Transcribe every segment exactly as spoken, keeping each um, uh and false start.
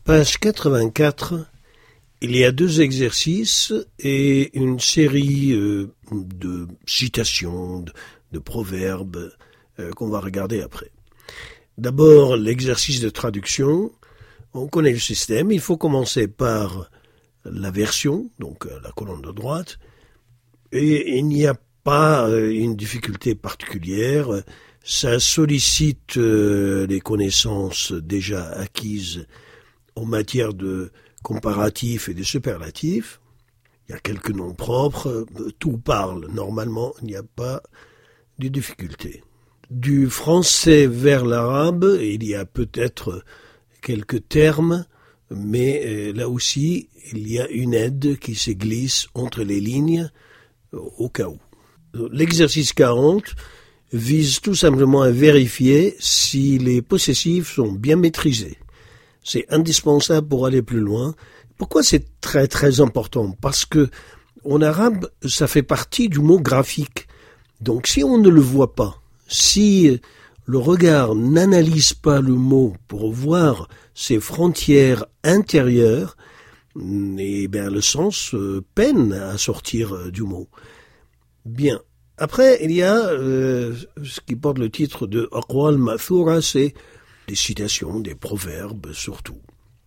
Page quatre-vingt-quatre, il y a deux exercices et une série euh, de citations, de, de proverbes euh, qu'on va regarder après. D'abord, l'exercice de traduction. On connaît le système. Il faut commencer par la version, donc la colonne de droite. Et il n'y a pas une difficulté particulière. Ça sollicite euh, les connaissances déjà acquises en matière de comparatifs et de superlatifs. Il y a quelques noms propres. Tout parle normalement. Il n'y a pas de difficulté. Du français vers l'arabe, il y a peut-être quelques termes, mais euh, là aussi, il y a une aide qui se glisse entre les lignes euh, au cas où. L'exercice quarante vise tout simplement à vérifier si les possessifs sont bien maîtrisés. C'est indispensable pour aller plus loin. Pourquoi c'est très très important ? Parce que en arabe, ça fait partie du mot graphique. Donc si on ne le voit pas, si le regard n'analyse pas le mot pour voir ses frontières intérieures, eh bien le sens euh, peine à sortir euh, du mot. Bien. Après, il y a euh, ce qui porte le titre de Aqwal Ma'thura, c'est des citations, des proverbes surtout.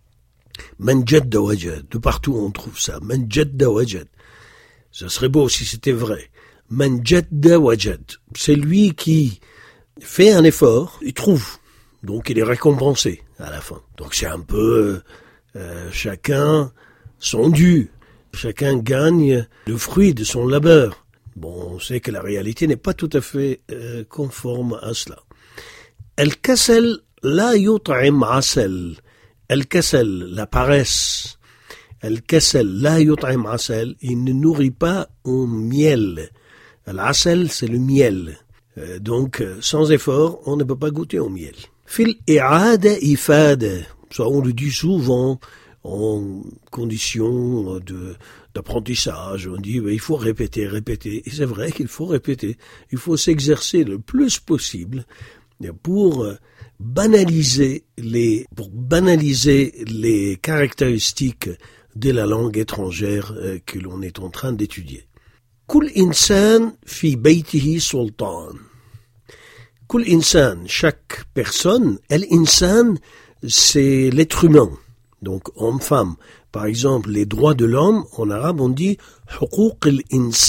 Man jadda wajad, de partout on trouve ça. Man jadda wajad. Ça serait beau si c'était vrai. Man jadda wajad. C'est lui qui fait un effort, il trouve. Donc il est récompensé à la fin. Donc c'est un peu euh, chacun son dû. Chacun gagne le fruit de son labeur. Bon, on sait que la réalité n'est pas tout à fait euh, conforme à cela. Al-kasal la yut'im asal. Al-kasal, la paresse. Al-kasal la yut'im asal. Il ne nourrit pas en miel. Al-asal, c'est le miel. Euh, donc, sans effort, on ne peut pas goûter au miel. Fil i'ada ifada. Ça, on le dit souvent en condition de, d'apprentissage. On dit, ben, il faut répéter, répéter. Et c'est vrai qu'il faut répéter. Il faut s'exercer le plus possible pour banaliser les, pour banaliser les caractéristiques de la langue étrangère que l'on est en train d'étudier. Kul insan fi baytihi sultan. Kul insan, chaque personne, el insan, c'est l'être humain. Donc, homme-femme. Par exemple, les droits de l'homme, en arabe, on dit « huquq al-insan ».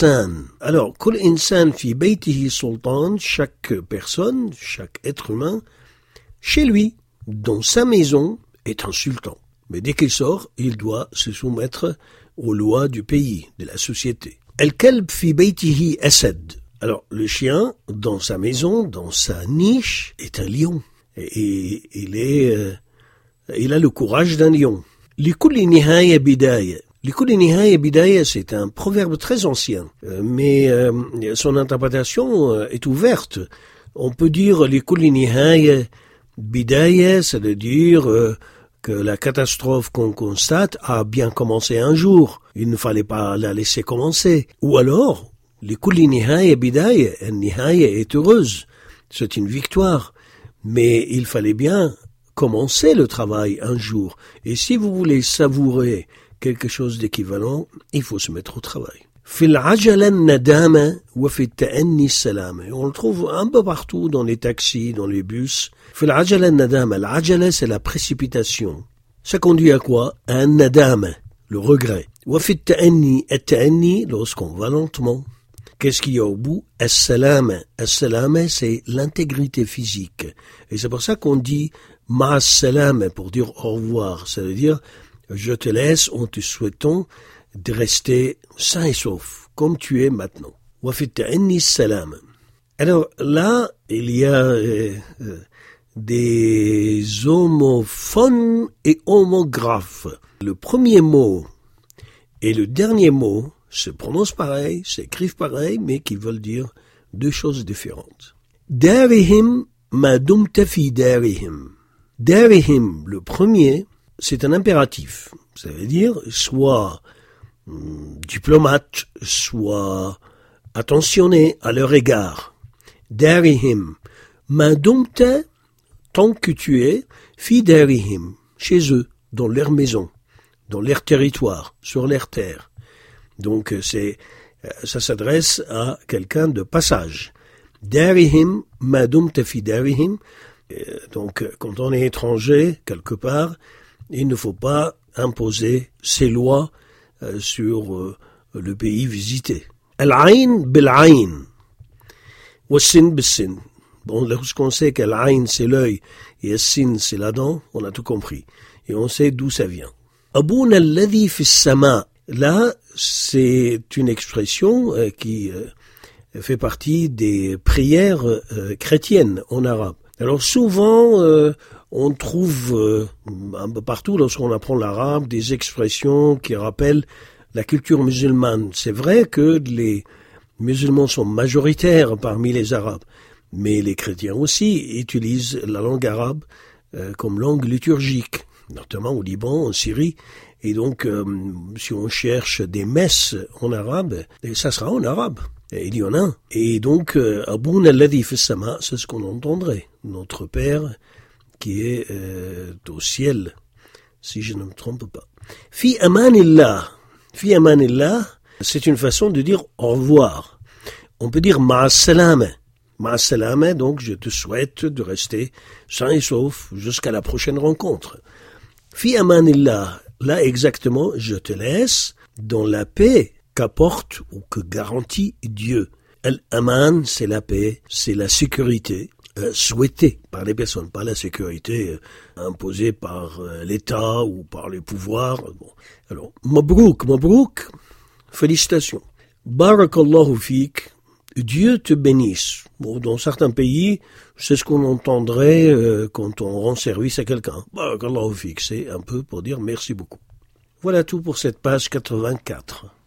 Alors, « kul insan fi baytihi sultan », chaque personne, chaque être humain, chez lui, dans sa maison, est un sultan. Mais dès qu'il sort, il doit se soumettre aux lois du pays, de la société. « Al-kalb fi baytihi asad ». Alors, le chien, dans sa maison, dans sa niche, est un lion. Et il est... Euh, Il a le courage d'un lion. Likulli nihaya bidaya. Likulli nihaya bidaya, c'est un proverbe très ancien, euh, mais euh, son interprétation euh, est ouverte. On peut dire likulli nihaya bidaya, ça veut dire euh, que la catastrophe qu'on constate a bien commencé un jour. Il ne fallait pas la laisser commencer. Ou alors, likulli nihaya bidaya, une nihaya est heureuse. C'est une victoire. Mais il fallait bien commencer le travail un jour. Et si vous voulez savourer quelque chose d'équivalent, il faut se mettre au travail. Fil ajala nadama wa fi ta'anni salam. On le trouve un peu partout dans les taxis, dans les bus. Fil ajala nadama. L'ajala, c'est la précipitation. Ça conduit à quoi? À un nadama, le regret. Wa fi ta'anni. At-ta'anni, lorsqu'on va lentement. Qu'est-ce qu'il y a au bout? As-salam. As-salam, c'est l'intégrité physique. Et c'est pour ça qu'on dit Ma salam pour dire au revoir, ça veut dire je te laisse en te souhaitant de rester sain et sauf, comme tu es maintenant. Wa fi ta'anni salam. Alors là, il y a euh, euh, des homophones et homographes. Le premier mot et le dernier mot se prononcent pareil, s'écrivent pareil, mais qui veulent dire deux choses différentes. Darihim ma dumta fi darihim. Darihim, le premier, c'est un impératif. Ça veut dire soit hum, diplomate, soit attentionné à leur égard. Darihim, ma dumta, tant que tu es, fi darihim, chez eux, dans leur maison, dans leur territoire, sur leur terre. Donc c'est, ça s'adresse à quelqu'un de passage. Darihim ma dumta fi darihim. Donc quand on est étranger quelque part, il ne faut pas imposer ses lois euh, sur euh, le pays visité. Al-ayn bil-ayn, was-sin bis-sin. Bon, lorsqu'on sait qu'al-ayn c'est l'œil et al-sin c'est la dent, on a tout compris. Et on sait d'où ça vient. Abouna alladhi fi as-sama. Là, c'est une expression euh, qui euh, fait partie des prières euh, chrétiennes en arabe. Alors souvent, euh, on trouve euh, un peu partout, lorsqu'on apprend l'arabe, des expressions qui rappellent la culture musulmane. C'est vrai que les musulmans sont majoritaires parmi les arabes, mais les chrétiens aussi utilisent la langue arabe euh, comme langue liturgique, notamment au Liban, en Syrie. Et donc, euh, si on cherche des messes en arabe, ça sera en arabe. Et il y en a. Et donc, Abouna alladhi fi as-sama, c'est ce qu'on entendrait. Notre Père qui est euh, au ciel, si je ne me trompe pas. Fi amanillah. Fi amanillah, c'est une façon de dire au revoir. On peut dire ma'as-salama. Ma'as-salama, donc je te souhaite de rester sain et sauf jusqu'à la prochaine rencontre. Fi amanillah, là exactement, je te laisse dans la paix qu'apporte ou que garantit Dieu. Al-aman, c'est la paix, c'est la sécurité euh, souhaitée par les personnes, pas la sécurité euh, imposée par euh, l'État ou par les pouvoirs. Bon. Alors, mabrouk, mabrouk, félicitations. Barakallahu fik, Dieu te bénisse. Bon, dans certains pays, c'est ce qu'on entendrait euh, quand on rend service à quelqu'un. Barakallahu fik, c'est un peu pour dire merci beaucoup. Voilà tout pour cette page quatre-vingt-quatre.